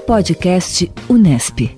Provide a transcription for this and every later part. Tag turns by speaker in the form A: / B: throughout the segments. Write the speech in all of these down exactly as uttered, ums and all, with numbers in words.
A: Podcast Unesp.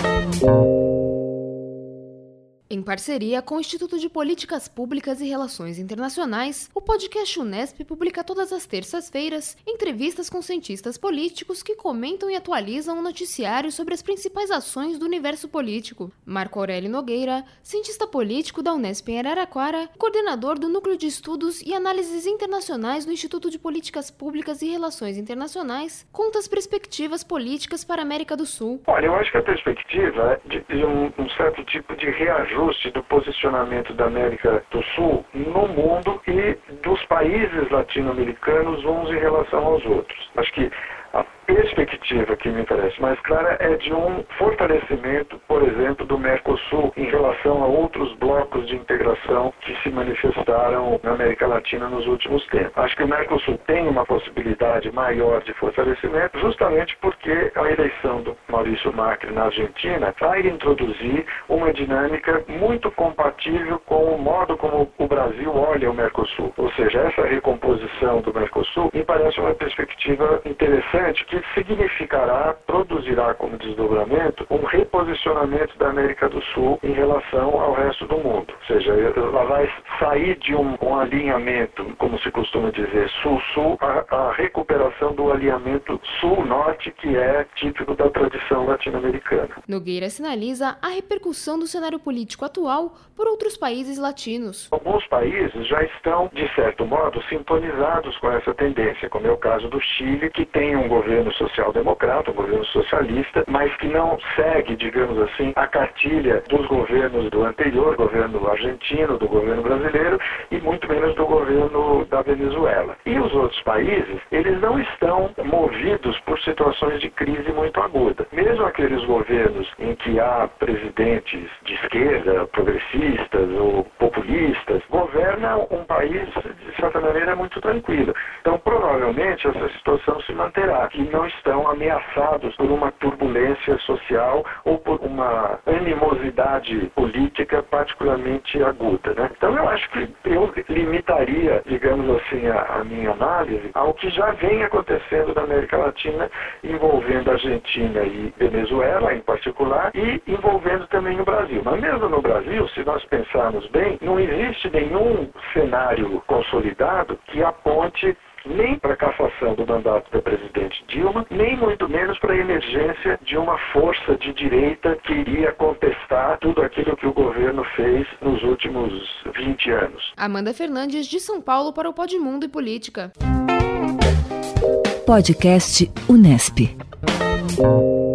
B: Em parceria com o Instituto de Políticas Públicas e Relações Internacionais, o podcast Unesp publica todas as terças-feiras entrevistas com cientistas políticos que comentam e atualizam o noticiário sobre as principais ações do universo político. Marco Aurélio Nogueira, cientista político da Unesp em Araraquara, coordenador do Núcleo de Estudos e Análises Internacionais do Instituto de Políticas Públicas e Relações Internacionais, conta as perspectivas políticas para a América do Sul.
C: Olha, eu acho que a perspectiva é de, de um, um certo tipo de reajuste do posicionamento da América do Sul no mundo e dos países latino-americanos uns em relação aos outros. Acho que a perspectiva que me parece mais clara é de um fortalecimento, por exemplo, do Mercosul em relação a outros blocos de integração que se manifestaram na América Latina nos últimos tempos. Acho que o Mercosul tem uma possibilidade maior de fortalecimento justamente porque a eleição do Maurício Macri na Argentina vai introduzir uma dinâmica muito compatível com o modo como o Brasil olha o Mercosul. Ou seja, essa recomposição do Mercosul me parece uma perspectiva interessante que significará, produzirá como desdobramento, um reposicionamento da América do Sul em relação ao resto do mundo. Ou seja, ela vai sair de um, um alinhamento, como se costuma dizer, sul-sul, a, a recuperação do alinhamento sul-norte, que é típico da tradição latino-americana.
B: Nogueira sinaliza a repercussão do cenário político atual por outros países latinos.
C: Alguns países já estão, de certo modo, sintonizados com essa tendência, como é o caso do Chile, que tem um governo social-democrata, um governo socialista, mas que não segue, digamos assim, a cartilha dos governos do anterior, governo argentino, do governo brasileiro e muito menos do governo da Venezuela. E os outros países, eles não estão movidos por situações de crise muito aguda. Mesmo aqueles governos em que há presidentes de esquerda, progressistas ou populistas, governam um país, de certa maneira, muito tranquilo. Então, provavelmente, essa situação se manterá, que não estão ameaçados por uma turbulência social ou por uma animosidade política particularmente aguda, né? Então eu acho que eu limitaria, digamos assim, a, a minha análise ao que já vem acontecendo na América Latina, envolvendo a Argentina e Venezuela em particular, e envolvendo também o Brasil. Mas mesmo no Brasil, se nós pensarmos bem, não existe nenhum cenário consolidado que aponte nem para a cassação do mandato da presidente Dilma, nem muito menos para a emergência de uma força de direita que iria contestar tudo aquilo que o governo fez nos últimos vinte anos.
B: Amanda Fernandes, de São Paulo, para o Podmundo e Política.
A: Podcast Unesp.